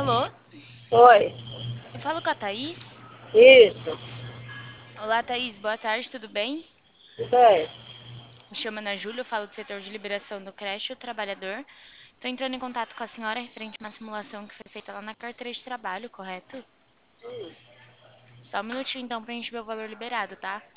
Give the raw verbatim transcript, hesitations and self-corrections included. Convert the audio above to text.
Alô? Oi, Eu falo com a Thaís? isso, Olá, Thaís. Boa tarde, tudo bem? tudo bem. Me chamo Ana Júlia, eu falo do setor de liberação do creche O Trabalhador. Estou entrando em contato com a senhora referente a uma simulação que foi feita lá na carteira de trabalho, correto? Hum, Só um minutinho então pra gente ver o valor liberado, tá?